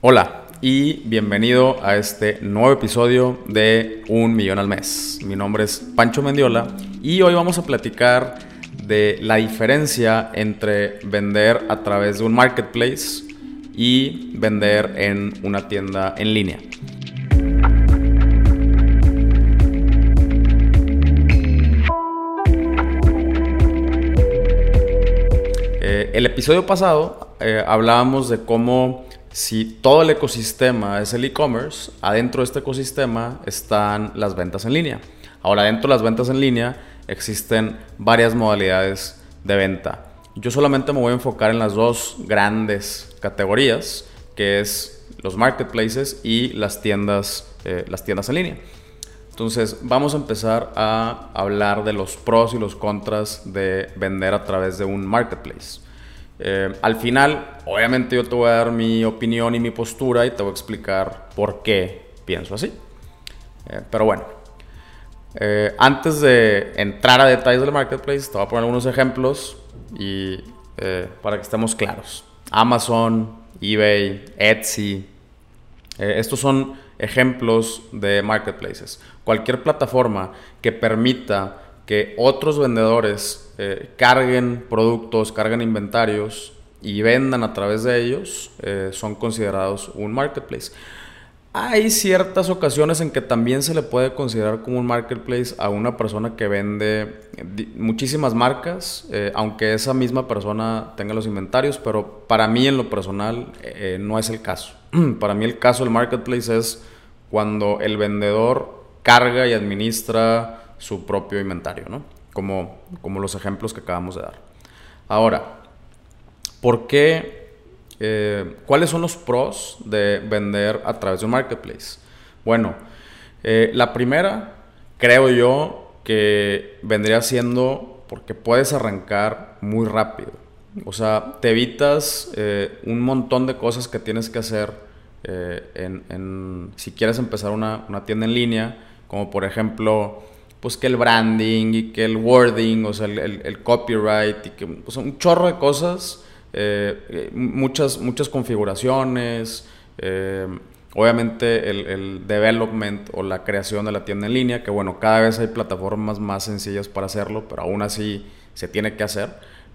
Hola y bienvenido a este nuevo episodio de Un Millón al Mes. Mi nombre es Pancho Mendiola y hoy vamos a platicar de la diferencia entre vender a través de un marketplace y vender en una tienda en línea. El episodio pasado hablábamos de cómo si todo el ecosistema es el e-commerce, adentro de este ecosistema están las ventas en línea. Ahora, dentro de las ventas en línea existen varias modalidades de venta. Yo solamente me voy a enfocar en las dos grandes categorías, que es los marketplaces y las tiendas en línea. Entonces, vamos a empezar a hablar de los pros y los contras de vender a través de un marketplace. Al final, obviamente yo te voy a dar mi opinión y mi postura y te voy a explicar por qué pienso así. Pero bueno, antes de entrar a detalles del marketplace, te voy a poner algunos ejemplos y para que estemos claros. Amazon, eBay, Etsy, estos son ejemplos de marketplaces. Cualquier plataforma que permita que otros vendedores carguen productos, carguen inventarios y vendan a través de ellos, son considerados un marketplace. Hay ciertas ocasiones en que también se le puede considerar como un marketplace a una persona que vende muchísimas marcas, aunque esa misma persona tenga los inventarios, pero para mí en lo personal no es el caso. Para mí el caso del marketplace es cuando el vendedor carga y administra su propio inventario, ¿no? Como los ejemplos que acabamos de dar. Ahora, ¿por qué? ¿Cuáles son los pros de vender a través de un marketplace? Bueno, la primera, creo yo, que vendría siendo porque puedes arrancar muy rápido. O sea, te evitas un montón de cosas que tienes que hacer si quieres empezar una tienda en línea, como por ejemplo, pues que el branding y que el wording, o sea, el copyright y que, o sea, un chorro de cosas, muchas configuraciones, obviamente el development o la creación de la tienda en línea, que bueno, cada vez hay plataformas más sencillas para hacerlo, pero aún así se tiene que hacer.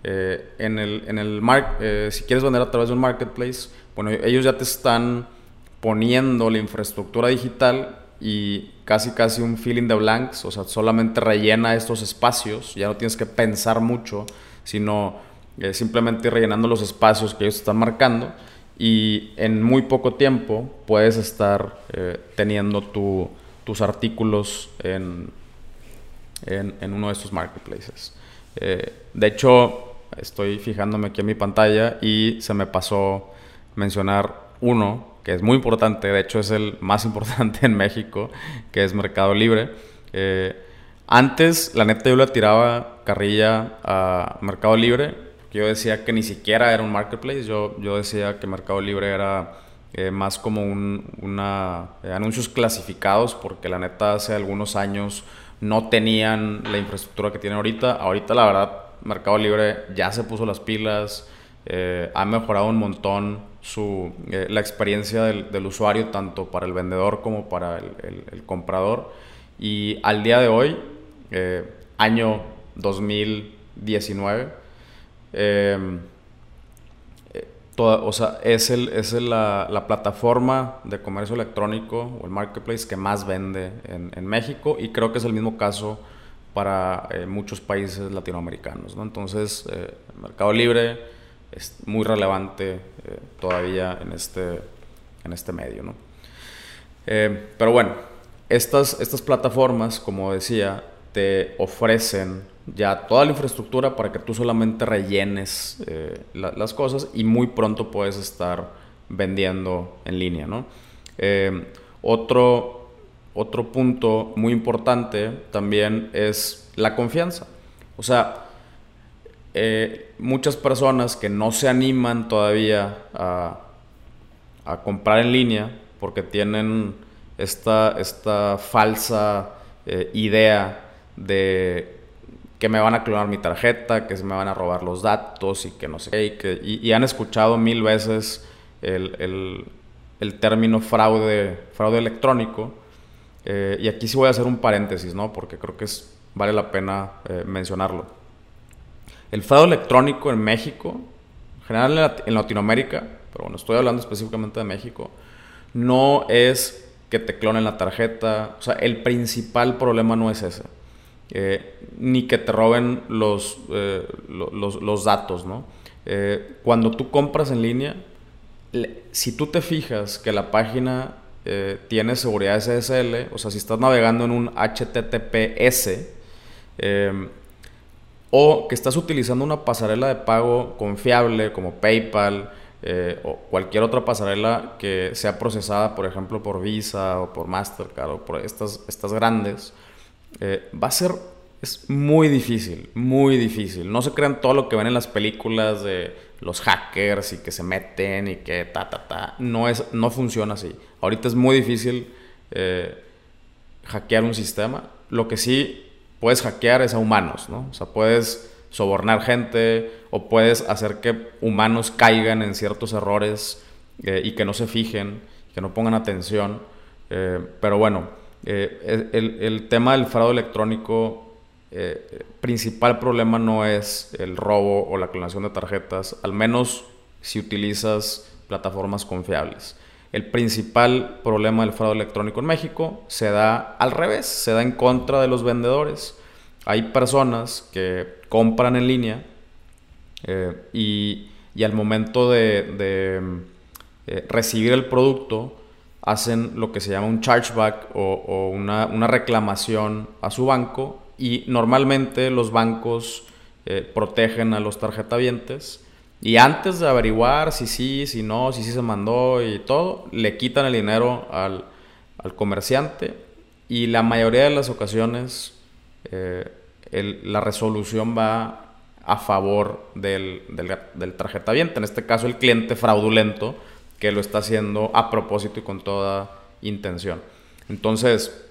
Si quieres vender a través de un marketplace, bueno, ellos ya te están poniendo la infraestructura digital y casi un fill in the blanks, o sea, solamente rellena estos espacios, ya no tienes que pensar mucho, sino simplemente rellenando los espacios que ellos están marcando y en muy poco tiempo puedes estar teniendo tus artículos en uno de estos marketplaces. De hecho, estoy fijándome aquí en mi pantalla y se me pasó mencionar uno que es muy importante, de hecho es el más importante en México, que es Mercado Libre. Antes, la neta, yo le tiraba carrilla a Mercado Libre, porque yo decía que ni siquiera era un marketplace. Yo decía que Mercado Libre era más como anuncios clasificados, porque la neta hace algunos años no tenían la infraestructura que tienen ahorita. Ahorita la verdad Mercado Libre ya se puso las pilas, ha mejorado un montón la experiencia del usuario, tanto para el vendedor como para el comprador. Y al día de hoy, año 2019, o sea, es la plataforma de comercio electrónico o el marketplace que más vende en México, y creo que es el mismo caso para muchos países latinoamericanos, ¿no? Entonces, Mercado Libre es muy relevante todavía en este medio, ¿no? Pero bueno, estas plataformas, como decía, te ofrecen ya toda la infraestructura para que tú solamente rellenes las cosas y muy pronto puedes estar vendiendo en línea, ¿no? Otro punto muy importante también es la confianza. O sea, muchas personas que no se animan todavía a comprar en línea porque tienen esta falsa idea de que me van a clonar mi tarjeta, que se me van a robar los datos y que no sé qué, y han escuchado 1000 veces el término fraude electrónico. Y aquí sí voy a hacer un paréntesis, ¿no? Porque creo que vale la pena mencionarlo. El fraude electrónico en México, en general en Latinoamérica, pero bueno, estoy hablando específicamente de México, no es que te clonen la tarjeta. O sea, el principal problema no es ese. Ni que te roben los datos, ¿no? Cuando tú compras en línea, si tú te fijas que la página tiene seguridad SSL, o sea, si estás navegando en un HTTPS, o que estás utilizando una pasarela de pago confiable como PayPal, o cualquier otra pasarela que sea procesada, por ejemplo, por Visa o por Mastercard o por estas grandes, es muy difícil, muy difícil. No se crean todo lo que ven en las películas de los hackers y que se meten y que no funciona así. Ahorita es muy difícil hackear un sistema. Lo que sí puedes hackear es a humanos, ¿no? O sea, puedes sobornar gente o puedes hacer que humanos caigan en ciertos errores y que no se fijen, que no pongan atención. Pero bueno, el tema del fraude electrónico, principal problema no es el robo o la clonación de tarjetas, al menos si utilizas plataformas confiables. El principal problema del fraude electrónico en México se da al revés, se da en contra de los vendedores. Hay personas que compran en línea y al momento de recibir el producto hacen lo que se llama un chargeback o una reclamación a su banco, y normalmente los bancos protegen a los tarjetavientes, y antes de averiguar si sí, si no, si sí se mandó y todo, le quitan el dinero al comerciante, y la mayoría de las ocasiones la resolución va a favor del tarjetaviente, en este caso el cliente fraudulento que lo está haciendo a propósito y con toda intención. Entonces,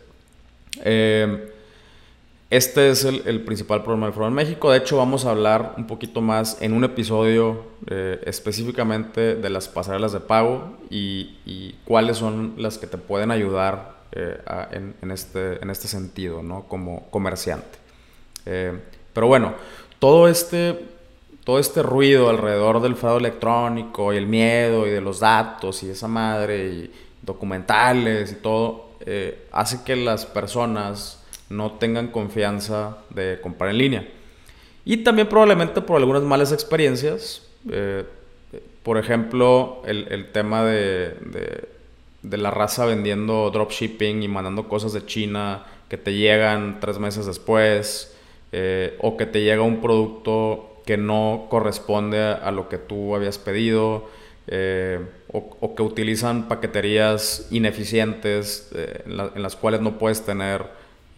este es el principal problema del fraude en México. De hecho, vamos a hablar un poquito más en un episodio específicamente de las pasarelas de pago y cuáles son las que te pueden ayudar en este sentido, ¿no? Como comerciante. Pero bueno, todo este ruido alrededor del fraude electrónico y el miedo y de los datos y esa madre y documentales y todo, hace que las personas no tengan confianza de comprar en línea. Y también probablemente por algunas malas experiencias. Por ejemplo, el tema de la raza vendiendo dropshipping y mandando cosas de China que te llegan 3 meses después, o que te llega un producto que no corresponde a lo que tú habías pedido, o que utilizan paqueterías ineficientes en las cuales no puedes tener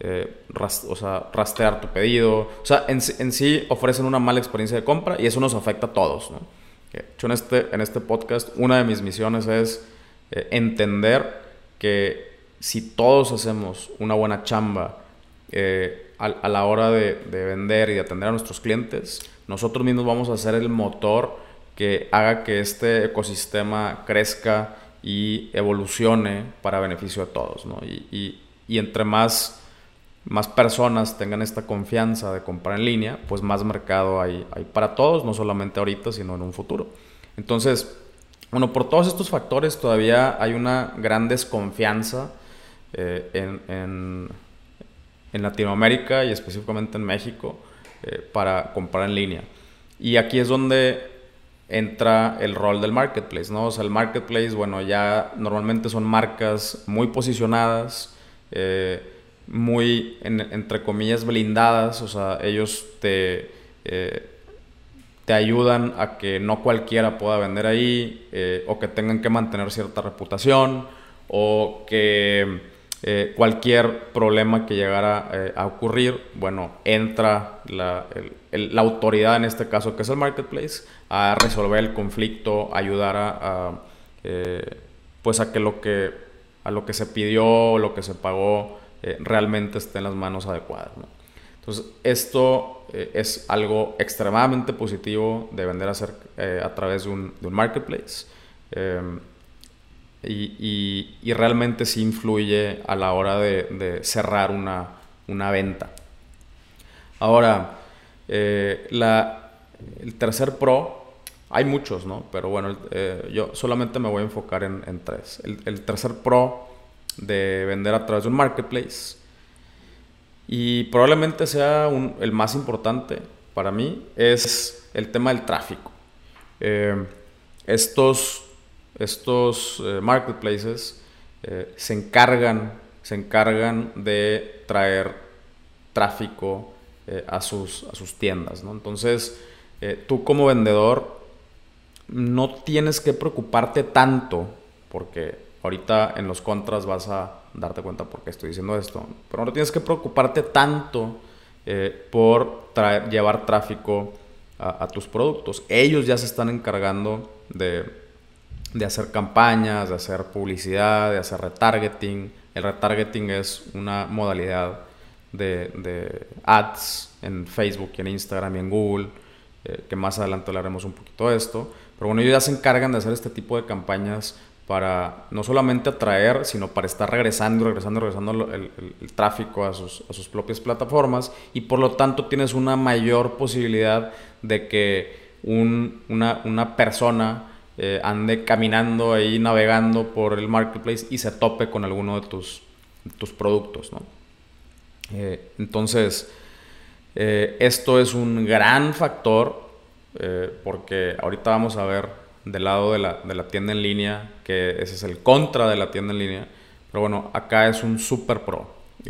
rastrear tu pedido. O sea, en sí ofrecen una mala experiencia de compra y eso nos afecta a todos, ¿no? De hecho, en este podcast, una de mis misiones es entender que si todos hacemos una buena chamba a la hora de vender y de atender a nuestros clientes, nosotros mismos vamos a ser el motor que haga que este ecosistema crezca y evolucione para beneficio de todos, ¿no? Y entre más personas tengan esta confianza de comprar en línea, pues más mercado hay para todos, no solamente ahorita, sino en un futuro. Entonces, bueno, por todos estos factores todavía hay una gran desconfianza en Latinoamérica y específicamente en México para comprar en línea. Y aquí es donde entra el rol del marketplace, ¿no? O sea, el marketplace, bueno, ya normalmente son marcas muy posicionadas, muy, entre comillas, blindadas. O sea, ellos te ayudan a que no cualquiera pueda vender ahí, o que tengan que mantener cierta reputación, o que cualquier problema que llegara a ocurrir, bueno, entra la autoridad, en este caso que es el marketplace, a resolver el conflicto, ayudar pues a que lo que se pidió, lo que se pagó, realmente esté en las manos adecuadas, ¿no? Entonces, esto es algo extremadamente positivo de vender a través de un marketplace. y realmente sí influye a la hora de cerrar una venta. Ahora, el tercer pro, hay muchos, ¿no? Pero bueno, yo solamente me voy a enfocar en tres. El tercer pro de vender a través de un marketplace, y probablemente sea el más importante para mí, es el tema del tráfico. Eh, estos marketplaces se encargan de traer tráfico a sus tiendas, ¿no? Entonces, tú como vendedor no tienes que preocuparte tanto, porque ahorita en los contras vas a darte cuenta por qué estoy diciendo esto, pero no tienes que preocuparte tanto por llevar tráfico a tus productos. Ellos ya se están encargando de hacer campañas, de hacer publicidad, de hacer retargeting. El retargeting es una modalidad de ads en Facebook y en Instagram y en Google, que más adelante hablaremos un poquito de esto. Pero bueno, ellos ya se encargan de hacer este tipo de campañas para no solamente atraer, sino para estar regresando el tráfico a sus propias plataformas, y por lo tanto tienes una mayor posibilidad de que una persona ande caminando ahí, navegando por el marketplace y se tope con alguno de tus productos, ¿no? Entonces, esto es un gran factor, porque ahorita vamos a ver del lado de la tienda en línea, que ese es el contra de la tienda en línea. Pero bueno, acá es un super pro.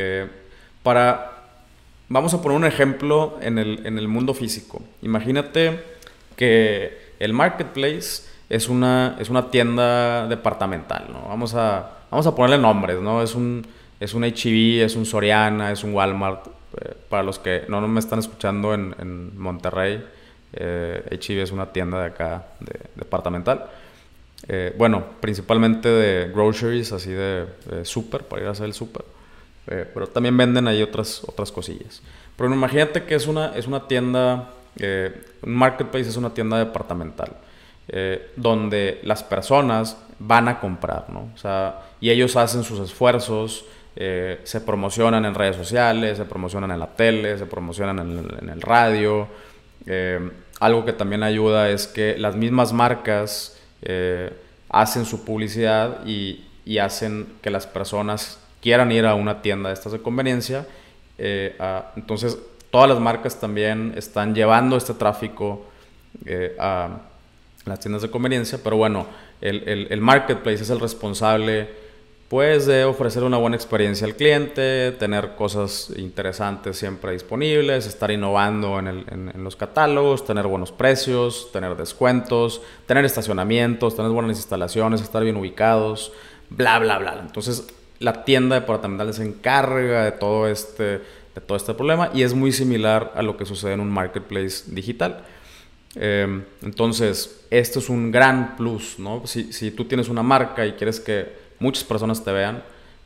Vamos a poner un ejemplo en el mundo físico. Imagínate que el marketplace es una tienda departamental, ¿no? Vamos a ponerle nombres, ¿no? Es un H-E-B, es un Soriana, es un Walmart. Para los que no me están escuchando en Monterrey, H-E-B es una tienda de acá departamental. Bueno, principalmente de groceries, así de súper, para ir a hacer el súper. Pero también venden ahí otras cosillas. Pero imagínate que es una tienda, un marketplace es una tienda departamental, donde las personas van a comprar, ¿no? O sea, y ellos hacen sus esfuerzos, se promocionan en redes sociales, se promocionan en la tele, se promocionan en el radio. Algo que también ayuda es que las mismas marcas hacen su publicidad y hacen que las personas quieran ir a una tienda de estas de conveniencia. Entonces, todas las marcas también están llevando este tráfico a las tiendas de conveniencia. Pero bueno, el marketplace es el responsable, pues, de ofrecer una buena experiencia al cliente, tener cosas interesantes siempre disponibles, estar innovando en los catálogos, tener buenos precios, tener descuentos, tener estacionamientos, tener buenas instalaciones, estar bien ubicados, bla, bla, bla. Entonces, la tienda departamental se encarga de todo este problema, y es muy similar a lo que sucede en un marketplace digital. Entonces, esto es un gran plus, ¿no? Si tú tienes una marca y quieres que muchas personas te vean,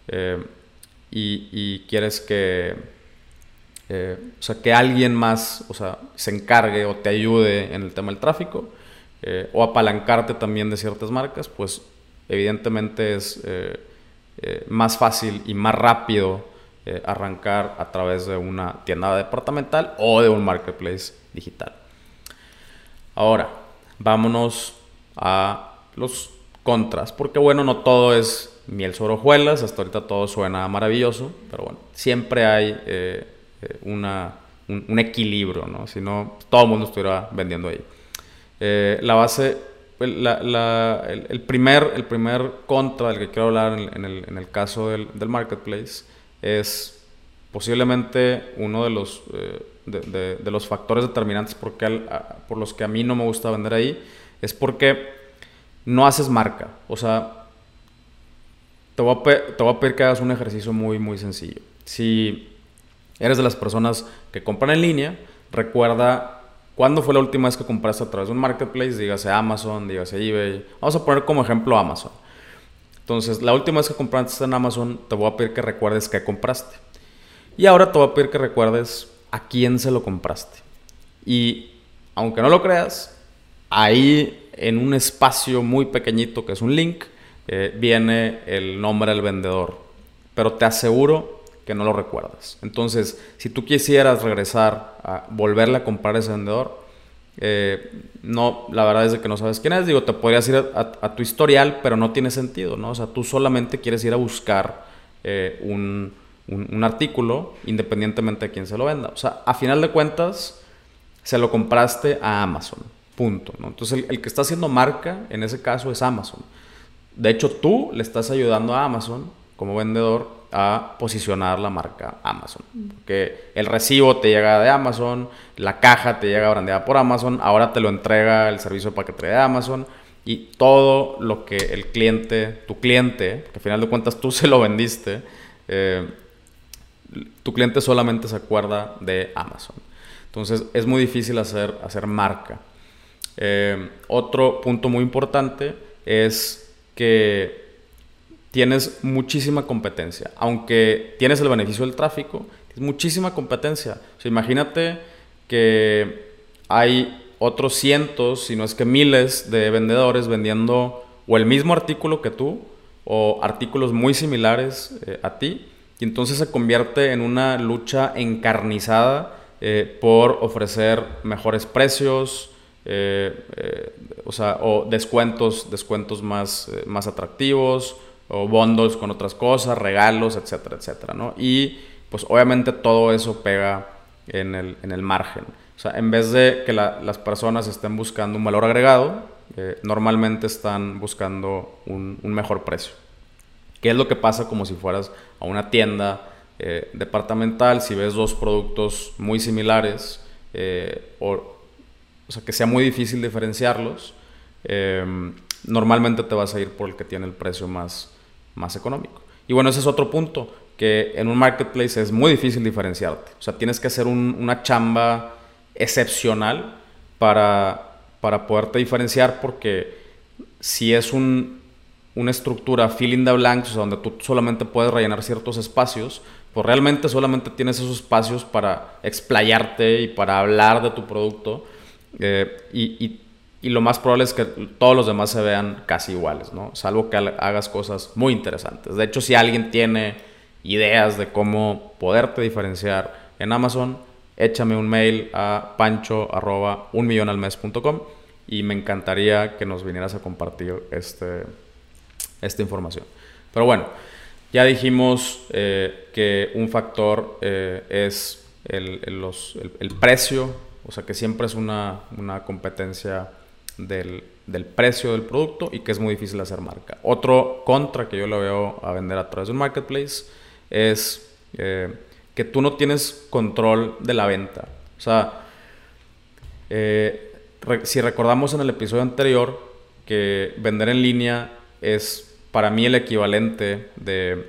y quieres que o sea, que alguien más, o sea, se encargue o te ayude en el tema del tráfico, o apalancarte también de ciertas marcas, pues evidentemente es más fácil y más rápido arrancar a través de una tienda departamental o de un marketplace digital. Ahora, vámonos a los contras, porque bueno, no todo es miel sobre hojuelas. Hasta ahorita todo suena maravilloso, pero bueno, siempre hay un equilibrio, ¿no? Si no, todo el mundo estuviera vendiendo ahí. La base, el primer contra del que quiero hablar en el caso del marketplace es posiblemente uno de los factores determinantes por los que a mí no me gusta vender ahí. Es porque no haces marca. O sea, te voy a pedir que hagas un ejercicio muy, muy sencillo. Si eres de las personas que compran en línea, recuerda cuándo fue la última vez que compraste a través de un marketplace, dígase Amazon, dígase eBay. Vamos a poner como ejemplo Amazon. Entonces, la última vez que compraste en Amazon, te voy a pedir que recuerdes qué compraste. Y ahora te voy a pedir que recuerdes a quién se lo compraste. Y aunque no lo creas, ahí en un espacio muy pequeñito que es un link, viene el nombre del vendedor, pero te aseguro que no lo recuerdas. Entonces, si tú quisieras regresar a volverle a comprar a ese vendedor, no, la verdad es de que no sabes quién es. Digo, te podrías ir a tu historial, pero no tiene sentido, ¿no? O sea, tú solamente quieres ir a buscar un artículo independientemente de quién se lo venda. O sea, a final de cuentas, se lo compraste a Amazon, punto, ¿no? Entonces, el que está haciendo marca en ese caso es Amazon. De hecho, tú le estás ayudando a Amazon como vendedor a posicionar la marca Amazon. Porque el recibo te llega de Amazon, la caja te llega brandeada por Amazon, ahora te lo entrega el servicio de paquetería de Amazon, y todo lo que el cliente, tu cliente, que al final de cuentas tú se lo vendiste, tu cliente solamente se acuerda de Amazon. Entonces es muy difícil hacer marca. Otro punto muy importante es que tienes muchísima competencia. Aunque tienes el beneficio del tráfico, tienes muchísima competencia. O sea, imagínate que hay otros cientos, si no es que miles de vendedores vendiendo o el mismo artículo que tú o artículos muy similares a ti, y entonces se convierte en una lucha encarnizada por ofrecer mejores precios, o descuentos más atractivos, o bundles con otras cosas, regalos, etcétera, etcétera, ¿no? Y pues obviamente todo eso pega en el margen. O sea, en vez de que las personas estén buscando un valor agregado, normalmente están buscando un mejor precio. ¿Qué es lo que pasa como si fueras a una tienda departamental? Si ves dos productos muy similares, o sea, que sea muy difícil diferenciarlos, normalmente te vas a ir por el que tiene el precio más económico. Y bueno, ese es otro punto, que en un marketplace es muy difícil diferenciarte. O sea, tienes que hacer una chamba excepcional para poderte diferenciar, porque si es una estructura fill in the blanks, o sea, donde tú solamente puedes rellenar ciertos espacios, pues realmente solamente tienes esos espacios para explayarte y para hablar de tu producto, y lo más probable es que todos los demás se vean casi iguales, ¿no? Salvo que hagas cosas muy interesantes. De hecho, si alguien tiene ideas de cómo poderte diferenciar en Amazon, échame un mail a pancho@unmillonalmes.com y me encantaría que nos vinieras a compartir esta información. Pero bueno, ya dijimos que un factor es el precio, o sea que siempre es una competencia del precio del producto y que es muy difícil hacer marca. Otro contra que yo le veo a vender a través de un marketplace es que tú no tienes control de la venta. O sea, si recordamos en el episodio anterior que vender en línea es para mí el equivalente de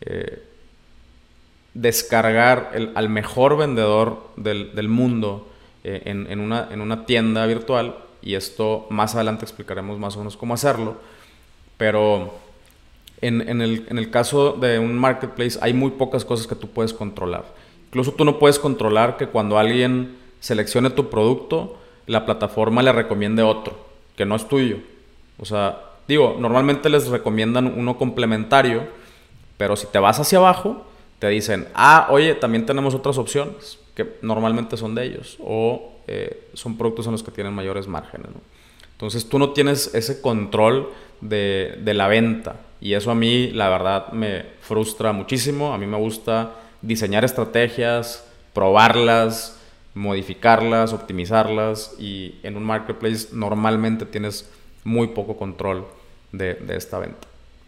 descargar al mejor vendedor del mundo en una tienda virtual, y esto más adelante explicaremos más o menos cómo hacerlo, pero en el caso de un marketplace hay muy pocas cosas que tú puedes controlar. Incluso tú no puedes controlar que cuando alguien seleccione tu producto, la plataforma le recomiende otro que no es tuyo. O sea, digo, normalmente les recomiendan uno complementario, pero si te vas hacia abajo, te dicen, oye, también tenemos otras opciones, que normalmente son de ellos, o son productos en los que tienen mayores márgenes, ¿no? Entonces tú no tienes ese control de la venta, y eso a mí la verdad me frustra muchísimo. A mí me gusta diseñar estrategias, probarlas, modificarlas, optimizarlas, y en un marketplace normalmente tienes muy poco control de esta venta.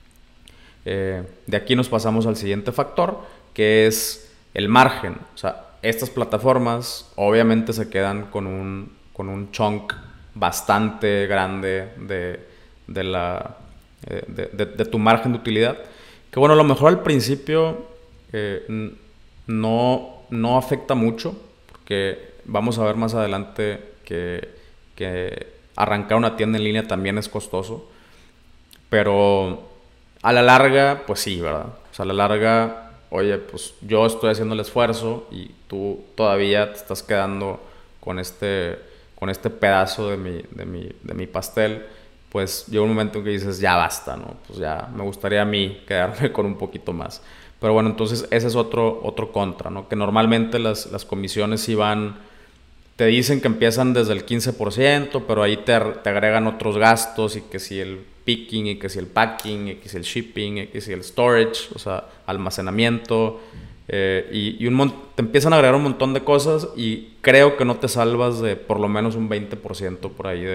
De aquí nos pasamos al siguiente factor, que es el margen. O sea, estas plataformas obviamente se quedan con un chunk bastante grande de tu margen de utilidad, que bueno, a lo mejor al principio no afecta mucho, porque vamos a ver más adelante que arrancar una tienda en línea también es costoso, pero a la larga, pues sí, ¿verdad? O sea, a la larga, oye, pues yo estoy haciendo el esfuerzo y tú todavía te estás quedando con este pedazo de mi pastel, pues llega un momento en que dices, ya basta, ¿no? Pues ya me gustaría a mí quedarme con un poquito más. Pero bueno, entonces ese es otro contra, ¿no? Que normalmente las comisiones sí van, te dicen que empiezan desde el 15%, pero ahí te agregan otros gastos, y que si el picking, y que si el packing, y que si el shipping, y que si el storage, o sea, almacenamiento, te empiezan a agregar un montón de cosas, y creo que no te salvas de por lo menos un 20% por ahí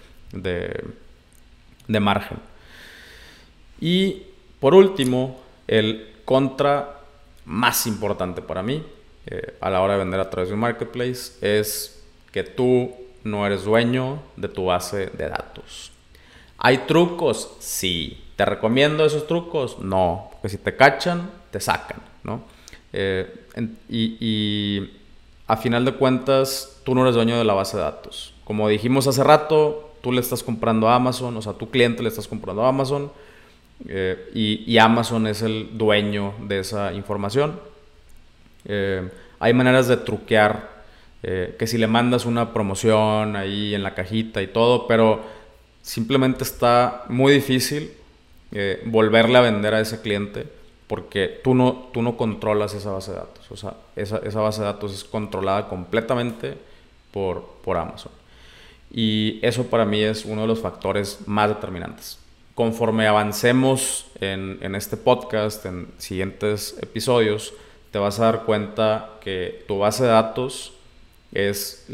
de margen. Y por último, el contra más importante para mí a la hora de vender a través de un marketplace es que tú no eres dueño de tu base de datos. ¿Hay trucos? Sí. ¿Te recomiendo esos trucos? No, porque si te cachan, te sacan, ¿no? Y a final de cuentas, tú no eres dueño de la base de datos. Como dijimos hace rato, tú le estás comprando a Amazon, o sea, tu cliente le estás comprando a Amazon, y Amazon es el dueño de esa información. Hay maneras de truquear, que si le mandas una promoción ahí en la cajita y todo, pero simplemente está muy difícil volverle a vender a ese cliente, porque tú no controlas esa base de datos. O sea, esa base de datos es controlada completamente por Amazon. Y eso para mí es uno de los factores más determinantes. Conforme avancemos en este podcast, en siguientes episodios, te vas a dar cuenta que tu base de datos es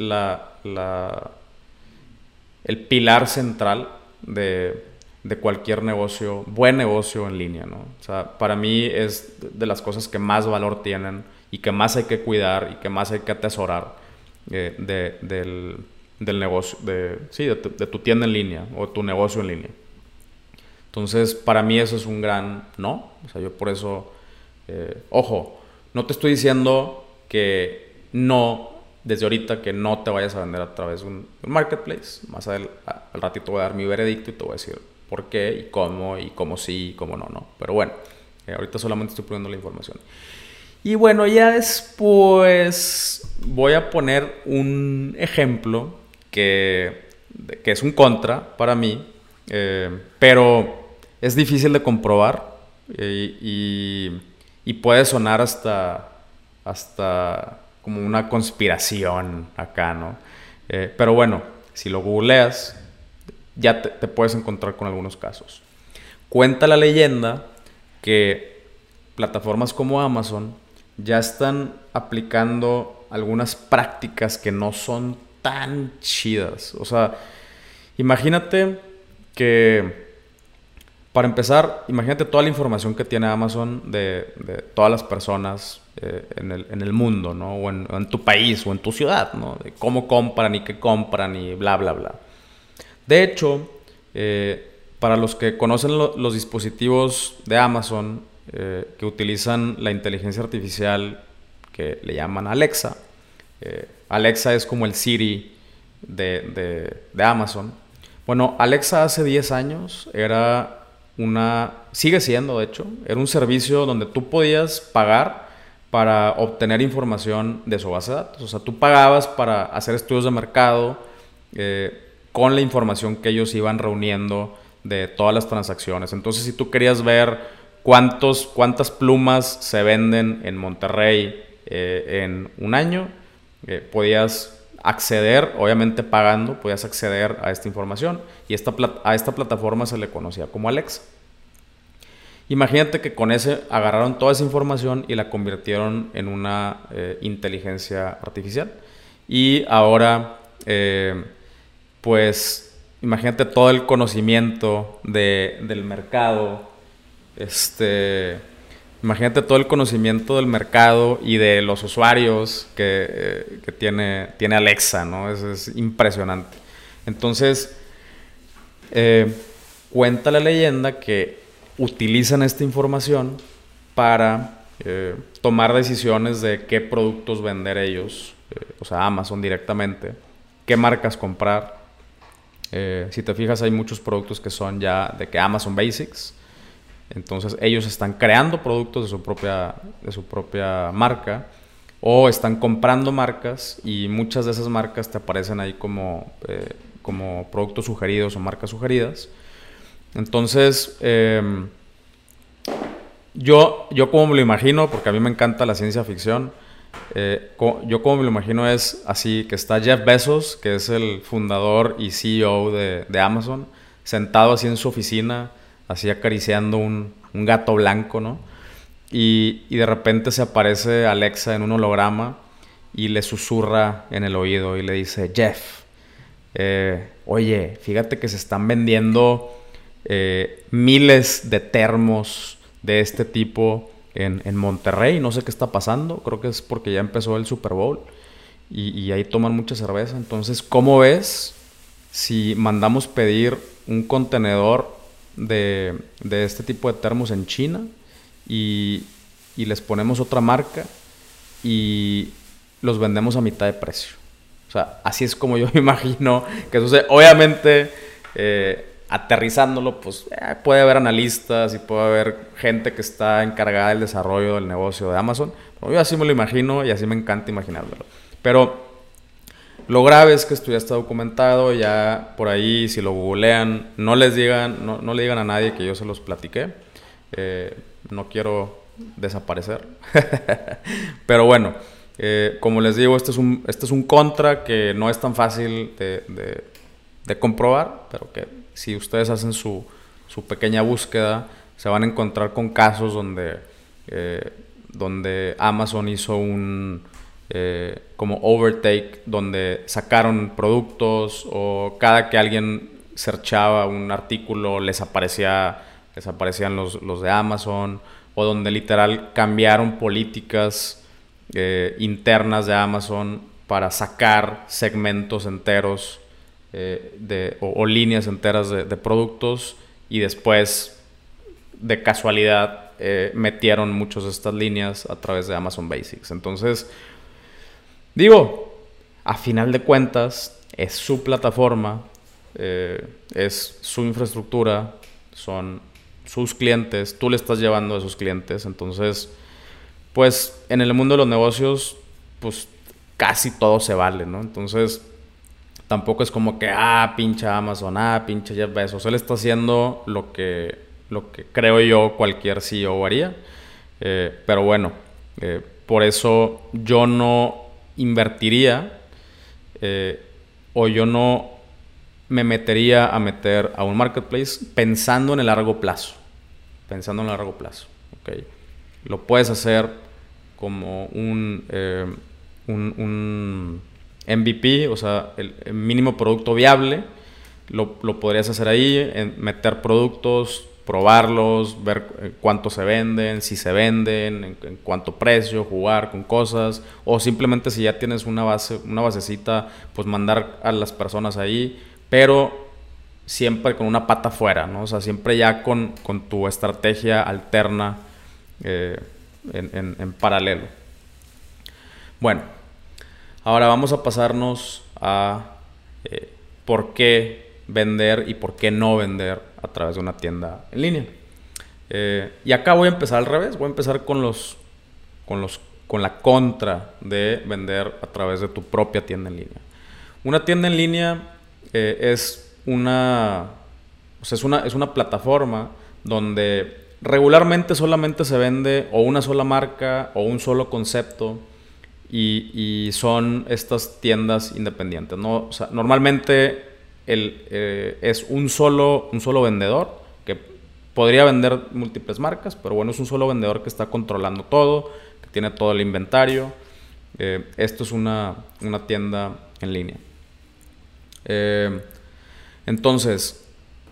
el pilar central de cualquier negocio, buen negocio en línea, ¿no? O sea, para mí es de las cosas que más valor tienen y que más hay que cuidar y que más hay que atesorar del negocio, de tu tienda en línea o tu negocio en línea. Entonces, para mí eso es un gran no. O sea, yo por eso, ojo, no te estoy diciendo que no, desde ahorita, que no te vayas a vender a través de un marketplace. Más al ratito voy a dar mi veredicto y te voy a decir por qué y cómo sí y cómo no. Pero bueno, ahorita solamente estoy poniendo la información. Y bueno, ya después voy a poner un ejemplo que es un contra para mí, pero es difícil de comprobar, y puede sonar hasta como una conspiración acá, ¿no? Pero bueno, si lo googleas, ya te puedes encontrar con algunos casos. Cuenta la leyenda que plataformas como Amazon ya están aplicando algunas prácticas que no son tan chidas. O sea, imagínate que, para empezar, imagínate toda la información que tiene Amazon de todas las personas en el mundo, ¿no? O en tu país o en tu ciudad, ¿no? De cómo compran y qué compran y bla, bla, bla. De hecho, para los que conocen los dispositivos de Amazon que utilizan la inteligencia artificial que le llaman Alexa, Alexa es como el Siri de Amazon. Bueno, Alexa hace 10 años sigue siendo, de hecho, era un servicio donde tú podías pagar para obtener información de su base de datos. O sea, tú pagabas para hacer estudios de mercado con la información que ellos iban reuniendo de todas las transacciones. Entonces, si tú querías ver cuántas plumas se venden en Monterrey en un año, podías acceder, obviamente pagando, podías acceder a esta información, y a esta plataforma se le conocía como Alexa. Imagínate que con ese agarraron toda esa información y la convirtieron en una inteligencia artificial. Y ahora, pues, imagínate todo el conocimiento del mercado. Imagínate todo el conocimiento del mercado y de los usuarios que tiene Alexa, ¿no? Es impresionante. Entonces, cuenta la leyenda que utilizan esta información para tomar decisiones de qué productos vender ellos, o sea, Amazon directamente, qué marcas comprar. Si te fijas, hay muchos productos que son ya de que Amazon Basics. Entonces ellos están creando productos de su propia marca, o están comprando marcas, y muchas de esas marcas te aparecen ahí como como productos sugeridos o marcas sugeridas. Entonces, yo como me lo imagino, porque a mí me encanta la ciencia ficción, yo como me lo imagino es así, que está Jeff Bezos, que es el fundador y CEO de Amazon, sentado así en su oficina, así acariciando un gato blanco, ¿no? Y de repente se aparece Alexa en un holograma y le susurra en el oído y le dice: Jeff, oye, fíjate que se están vendiendo miles de termos de este tipo en Monterrey. No sé qué está pasando, creo que es porque ya empezó el Super Bowl y ahí toman mucha cerveza. Entonces, ¿cómo ves si mandamos pedir un contenedor de este tipo de termos en China y les ponemos otra marca y los vendemos a mitad de precio? O sea, así es como yo me imagino que sucede. Obviamente, aterrizándolo, pues puede haber analistas y puede haber gente que está encargada del desarrollo del negocio de Amazon. Pero yo así me lo imagino y así me encanta imaginármelo. Pero lo grave es que esto ya está documentado, ya por ahí, si lo googlean, no le digan a nadie que yo se los platiqué. No quiero desaparecer. Pero bueno, como les digo, este es un contra que no es tan fácil de comprobar, pero que si ustedes hacen su pequeña búsqueda, se van a encontrar con casos donde Amazon hizo un como overtake, donde sacaron productos, o cada que alguien searchaba un artículo les aparecían los de Amazon, o donde literal cambiaron políticas internas de Amazon para sacar segmentos enteros o líneas enteras de productos, y después de casualidad metieron muchas de estas líneas a través de Amazon Basics. Entonces, digo, a final de cuentas es su plataforma, es su infraestructura, son sus clientes, tú le estás llevando a esos clientes. Entonces, pues en el mundo de los negocios, pues casi todo se vale, ¿no? Entonces, tampoco es como que, pinche Amazon, pinche Jeff Bezos. Él está haciendo lo que creo yo cualquier CEO haría. Pero bueno, por eso yo no invertiría o yo no me metería a un marketplace pensando en el largo plazo. ¿Okay? Lo puedes hacer como un MVP, o sea, el mínimo producto viable. Lo podrías hacer ahí, meter productos, probarlos, ver cuánto se venden, si se venden, en cuánto precio, jugar con cosas, o simplemente si ya tienes una basecita, pues mandar a las personas ahí, pero siempre con una pata afuera, ¿no? O sea, siempre ya con tu estrategia alterna en paralelo. Bueno, ahora vamos a pasarnos a por qué vender y por qué no vender a través de una tienda en línea. Y acá voy a empezar al revés. Voy a empezar con la contra de vender a través de tu propia tienda en línea. Una tienda en línea es una plataforma donde regularmente solamente se vende o una sola marca o un solo concepto, y son estas tiendas independientes, ¿no? O sea, normalmente es un solo vendedor que podría vender múltiples marcas, pero bueno, es un solo vendedor que está controlando todo, que tiene todo el inventario. Esto es una tienda en línea. Entonces,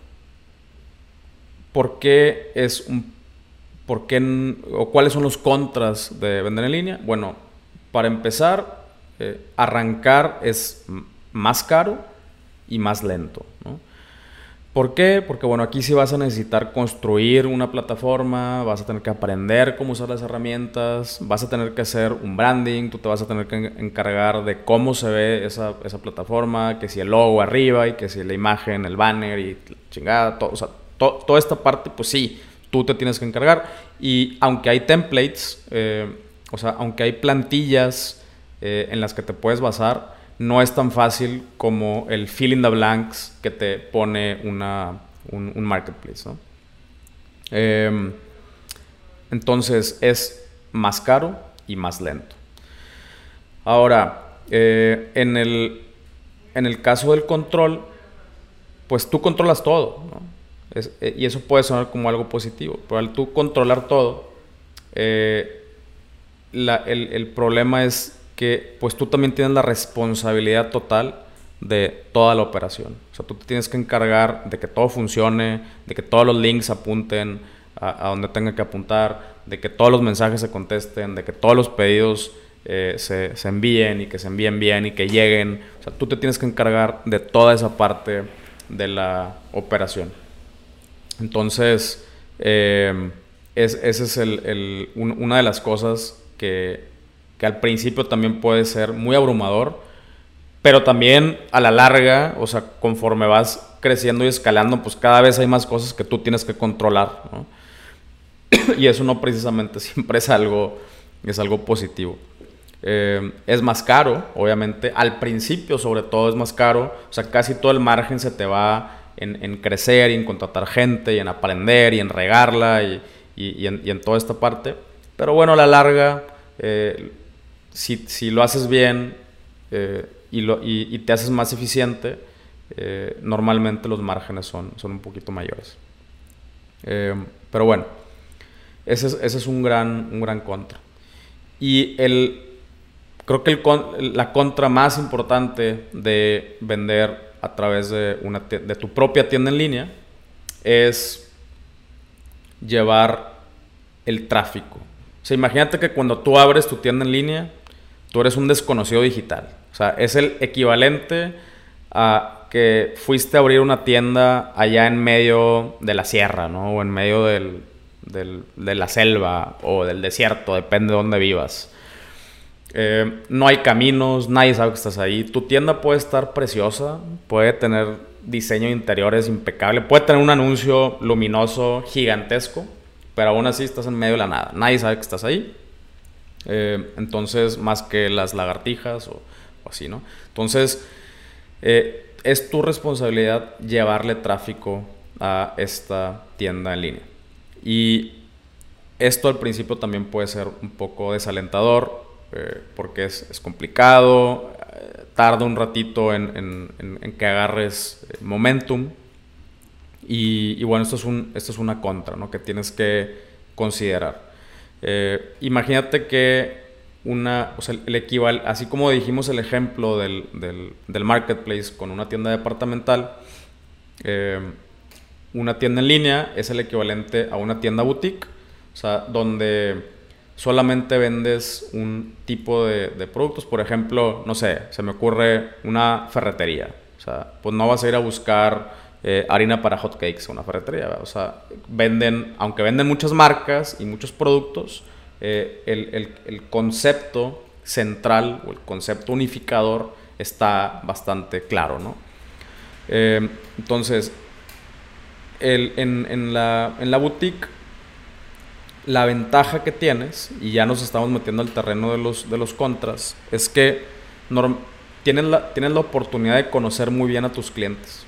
¿cuáles son los contras de vender en línea? Bueno, para empezar, arrancar es más caro y más lento, ¿no? ¿Por qué? Porque bueno, aquí sí vas a necesitar construir una plataforma, vas a tener que aprender cómo usar las herramientas, vas a tener que hacer un branding, tú te vas a tener que encargar de cómo se ve esa plataforma, que si el logo arriba y que si la imagen, el banner y chingada, todo, o sea, toda esta parte, pues sí, tú te tienes que encargar. Y aunque hay templates, o sea, aunque hay plantillas en las que te puedes basar, no es tan fácil como el fill in the blanks que te pone un marketplace, ¿no? Entonces es más caro y más lento. Ahora, en el caso del control, pues tú controlas todo, ¿no? Y eso puede sonar como algo positivo, pero al tú controlar todo, el problema es que pues tú también tienes la responsabilidad total de toda la operación. O sea, tú te tienes que encargar de que todo funcione, de que todos los links apunten a donde tengan que apuntar, de que todos los mensajes se contesten, de que todos los pedidos se envíen y que se envíen bien y que lleguen. O sea, tú te tienes que encargar de toda esa parte de la operación. Entonces, esa es una de las cosas que al principio también puede ser muy abrumador, pero también a la larga, o sea, conforme vas creciendo y escalando, pues cada vez hay más cosas que tú tienes que controlar, ¿no? Y eso no precisamente siempre es algo positivo. Es más caro, obviamente. Al principio, sobre todo, es más caro. O sea, casi todo el margen se te va en crecer y en contratar gente y en aprender y en regarla y en toda esta parte. Pero bueno, a la larga, si lo haces bien y te haces más eficiente, normalmente los márgenes son un poquito mayores. Pero bueno, ese es un gran contra. Y creo que la contra más importante de vender a través de tu propia tienda en línea es llevar el tráfico. O sea, imagínate que cuando tú abres tu tienda en línea, tú eres un desconocido digital. O sea, es el equivalente a que fuiste a abrir una tienda allá en medio de la sierra, ¿no? O en medio de la selva o del desierto, depende de dónde vivas. No hay caminos, nadie sabe que estás ahí. Tu tienda puede estar preciosa, puede tener diseño de interiores impecable, puede tener un anuncio luminoso gigantesco, pero aún así estás en medio de la nada. Nadie sabe que estás ahí. Entonces, más que las lagartijas o así, ¿no? Entonces, es tu responsabilidad llevarle tráfico a esta tienda en línea. Y esto al principio también puede ser un poco desalentador, porque es complicado, tarda un ratito en que agarres momentum. Y bueno, esto es una contra, ¿no? Que tienes que considerar. Imagínate que o sea, así como dijimos el ejemplo del marketplace con una tienda departamental, una tienda en línea es el equivalente a una tienda boutique, o sea, donde solamente vendes un tipo de productos. Por ejemplo, no sé, se me ocurre una ferretería. O sea, pues no vas a ir a buscar harina para hotcakes a una ferretería, ¿verdad? O sea, aunque venden muchas marcas y muchos productos, el concepto central o el concepto unificador está bastante claro, ¿no? Entonces, en la boutique, la ventaja que tienes, y ya nos estamos metiendo al terreno de los contras, es que tienes la oportunidad de conocer muy bien a tus clientes.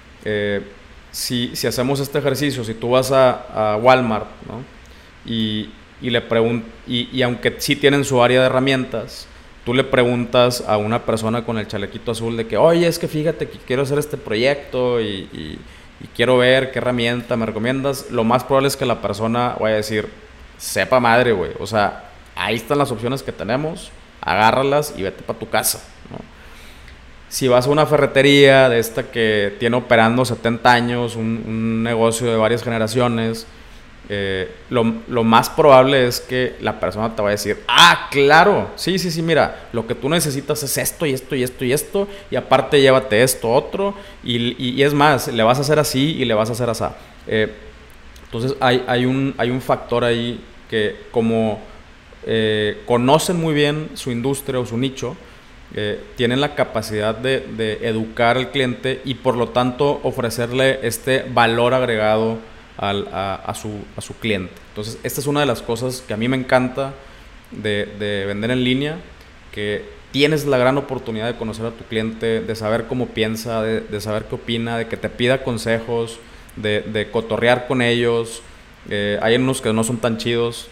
Si hacemos este ejercicio, si tú vas a Walmart, ¿no? y le y aunque sí tienen su área de herramientas, tú le preguntas a una persona con el chalequito azul de que, oye, es que fíjate que quiero hacer este proyecto y quiero ver qué herramienta me recomiendas, lo más probable es que la persona vaya a decir, sepa madre, güey, o sea, ahí están las opciones que tenemos, agárralas y vete para tu casa, ¿no? Si vas a una ferretería de esta que tiene operando 70 años, un negocio de varias generaciones, lo más probable es que la persona te va a decir, ah, claro, sí, mira, lo que tú necesitas es esto y esto y esto y esto, y aparte llévate esto, otro, y es más, le vas a hacer así y le vas a hacer así. Entonces hay un factor ahí que como conocen muy bien su industria o su nicho, tienen la capacidad de educar al cliente y por lo tanto ofrecerle este valor agregado a su cliente. Entonces esta es una de las cosas que a mí me encanta de vender en línea, que tienes la gran oportunidad de conocer a tu cliente, de saber cómo piensa, de saber qué opina, de que te pida consejos, de cotorrear con ellos. Hay unos que no son tan chidos,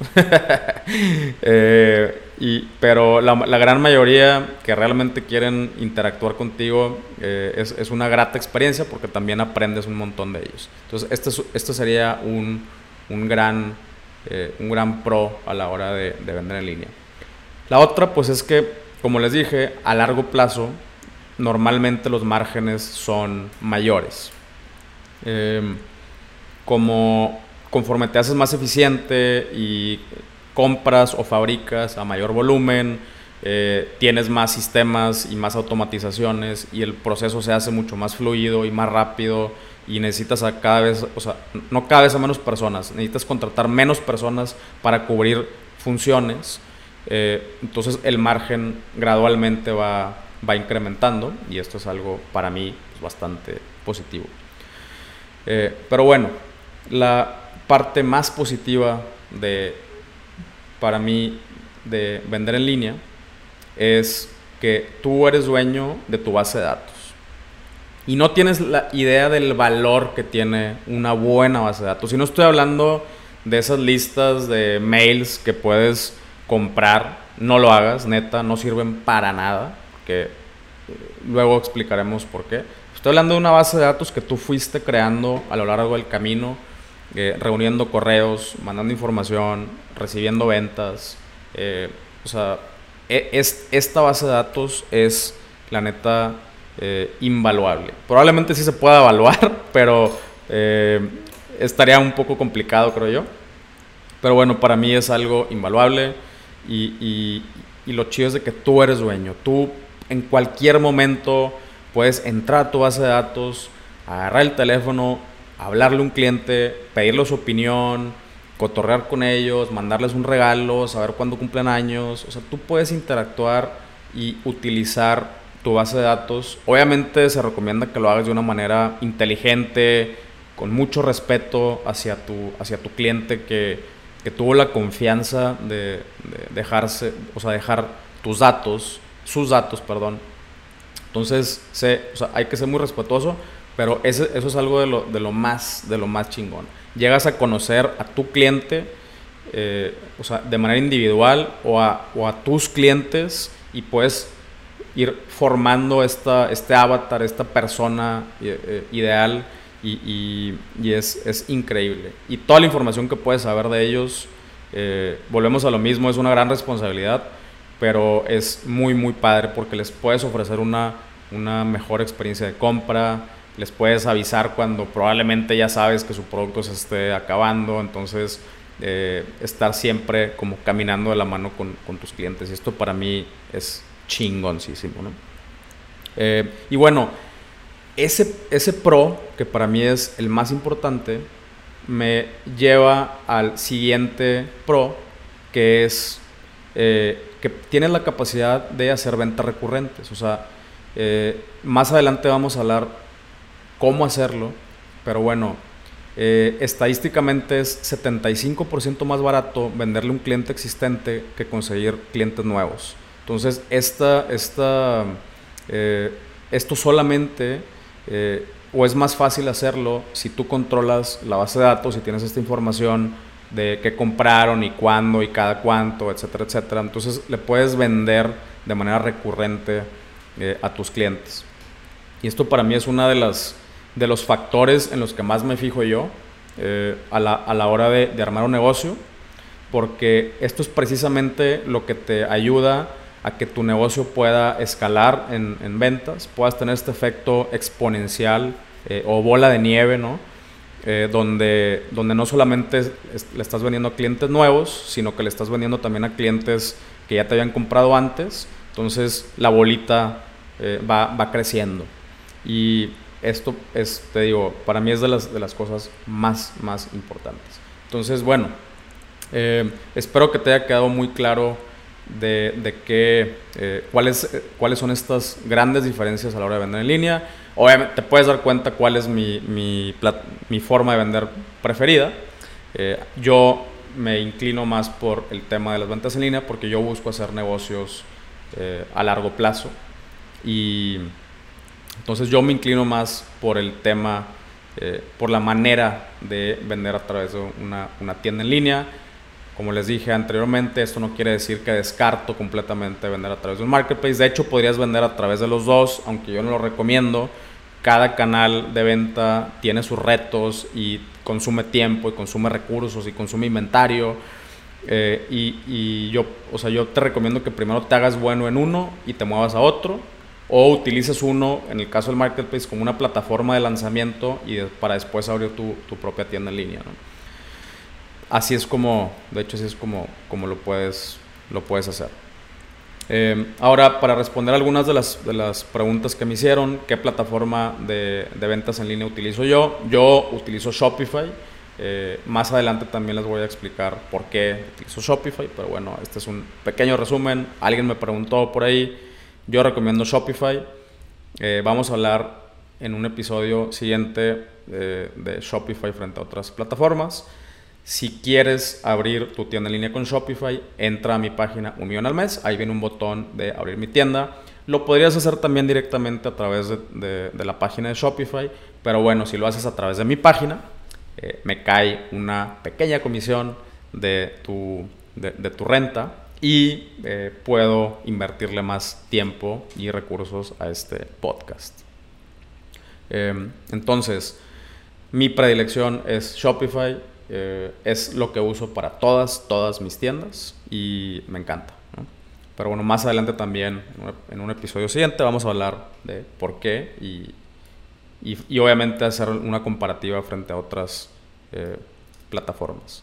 pero la gran mayoría que realmente quieren interactuar contigo es una grata experiencia porque también aprendes un montón de ellos. Entonces este sería un gran pro a la hora de vender en línea. La otra pues es que, como les dije, a largo plazo normalmente los márgenes son mayores. Conforme te haces más eficiente y compras o fabricas a mayor volumen, tienes más sistemas y más automatizaciones y el proceso se hace mucho más fluido y más rápido y necesitas a cada vez, o sea, no cada vez a menos personas, necesitas contratar menos personas para cubrir funciones. Entonces el margen gradualmente va incrementando y esto es algo para mí pues, bastante positivo. Pero bueno, la parte más positiva para mí de vender en línea es que tú eres dueño de tu base de datos y no tienes la idea del valor que tiene una buena base de datos. Y no estoy hablando de esas listas de mails que puedes comprar, no lo hagas, neta, no sirven para nada, que luego explicaremos por qué. Estoy hablando de una base de datos que tú fuiste creando a lo largo del camino, reuniendo correos, mandando información, recibiendo ventas. O sea, esta base de datos es, la neta, invaluable. Probablemente sí se pueda evaluar, pero estaría un poco complicado, creo yo. Pero bueno, para mí es algo invaluable y lo chido es de que tú eres dueño. Tú en cualquier momento puedes entrar a tu base de datos, agarrar el teléfono, hablarle a un cliente, pedirle su opinión, cotorrear con ellos, mandarles un regalo, saber cuándo cumplen años. O sea, tú puedes interactuar y utilizar tu base de datos. Obviamente se recomienda que lo hagas de una manera inteligente, con mucho respeto hacia tu cliente que tuvo la confianza de dejar sus datos. Entonces, hay que ser muy respetuoso, pero eso es algo de lo más chingón. Llegas a conocer a tu cliente, de manera individual o a tus clientes y puedes ir formando este avatar, esta persona ideal y es increíble. Y toda la información que puedes saber de ellos, volvemos a lo mismo, es una gran responsabilidad, pero es muy muy padre porque les puedes ofrecer una mejor experiencia de compra, les puedes avisar cuando probablemente ya sabes que su producto se esté acabando, entonces estar siempre como caminando de la mano con tus clientes, y esto para mí es chingoncísimo, ¿no? Y bueno, ese pro, que para mí es el más importante, me lleva al siguiente pro, que es que tienes la capacidad de hacer ventas recurrentes. O sea, más adelante vamos a hablar cómo hacerlo, pero bueno, estadísticamente es 75% más barato venderle a un cliente existente que conseguir clientes nuevos. Entonces, esto solamente, o es más fácil hacerlo si tú controlas la base de datos y tienes esta información de qué compraron y cuándo y cada cuánto, etcétera, etcétera. Entonces, le puedes vender de manera recurrente a tus clientes. Y esto para mí es uno de los factores en los que más me fijo yo a la hora de armar un negocio, porque esto es precisamente lo que te ayuda a que tu negocio pueda escalar en ventas, puedas tener este efecto exponencial o bola de nieve, ¿no? Donde no solamente le estás vendiendo a clientes nuevos, sino que le estás vendiendo también a clientes que ya te habían comprado antes. Entonces la bolita va creciendo. Y esto te digo, para mí es de las cosas más importantes. Entonces, bueno, espero que te haya quedado muy claro cuáles son estas grandes diferencias a la hora de vender en línea. Obviamente te puedes dar cuenta cuál es mi forma de vender preferida. Yo me inclino más por el tema de las ventas en línea porque yo busco hacer negocios a largo plazo. Y entonces yo me inclino más por el tema, por la manera de vender a través de una tienda en línea. Como les dije anteriormente, esto no quiere decir que descarto completamente vender a través de un marketplace. De hecho, podrías vender a través de los dos, aunque yo no lo recomiendo. Cada canal de venta tiene sus retos y consume tiempo y consume recursos y consume inventario. Y yo te recomiendo que primero te hagas bueno en uno y te muevas a otro, o utilices uno, en el caso del marketplace, como una plataforma de lanzamiento para después abrir tu propia tienda en línea, ¿no? Así es como lo puedes hacer. Ahora, para responder algunas de las preguntas que me hicieron, ¿qué plataforma de ventas en línea utilizo yo? Yo utilizo Shopify. Más adelante también les voy a explicar por qué utilizo Shopify, pero bueno, este es un pequeño resumen. Alguien me preguntó por ahí, yo recomiendo Shopify. Vamos a hablar en un episodio siguiente de Shopify frente a otras plataformas. Si quieres abrir tu tienda en línea con Shopify, entra a mi página Un Millón al Mes. Ahí viene un botón de abrir mi tienda. Lo podrías hacer también directamente a través de la página de Shopify. Pero bueno, si lo haces a través de mi página, me cae una pequeña comisión de tu renta y puedo invertirle más tiempo y recursos a este podcast. Entonces, mi predilección es Shopify. Es lo que uso para todas mis tiendas y me encanta, ¿no? Pero bueno, más adelante también, en un episodio siguiente, vamos a hablar de por qué y obviamente hacer una comparativa frente a otras plataformas.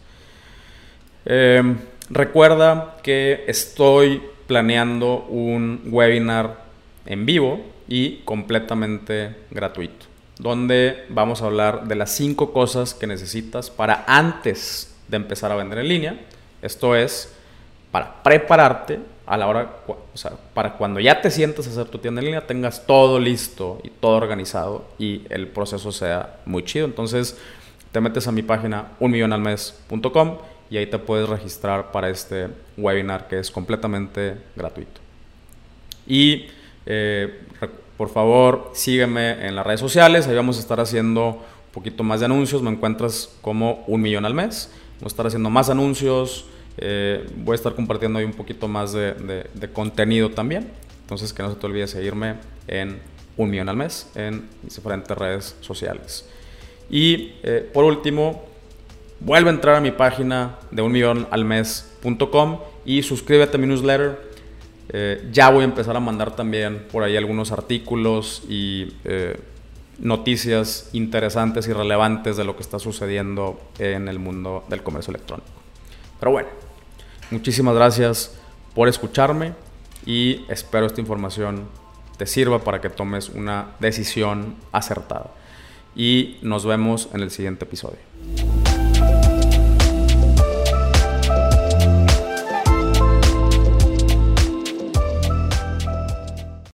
Recuerda que estoy planeando un webinar en vivo y completamente gratuito, donde vamos a hablar de las 5 cosas que necesitas para antes de empezar a vender en línea. Esto es para prepararte a la hora, para cuando ya te sientas a hacer tu tienda en línea, tengas todo listo y todo organizado y el proceso sea muy chido. Entonces, te metes a mi página unmillonalmes.com y ahí te puedes registrar para este webinar que es completamente gratuito. Y por favor, sígueme en las redes sociales. Ahí vamos a estar haciendo un poquito más de anuncios. Me encuentras como Un Millón al Mes. Voy a estar haciendo más anuncios. Voy a estar compartiendo ahí un poquito más de contenido también. Entonces, que no se te olvide seguirme en Un Millón al Mes en mis diferentes redes sociales. Y por último, vuelve a entrar a mi página de unmillonalmes.com y suscríbete a mi newsletter. Ya voy a empezar a mandar también por ahí algunos artículos y noticias interesantes y relevantes de lo que está sucediendo en el mundo del comercio electrónico. Pero bueno, muchísimas gracias por escucharme y espero esta información te sirva para que tomes una decisión acertada. Y nos vemos en el siguiente episodio.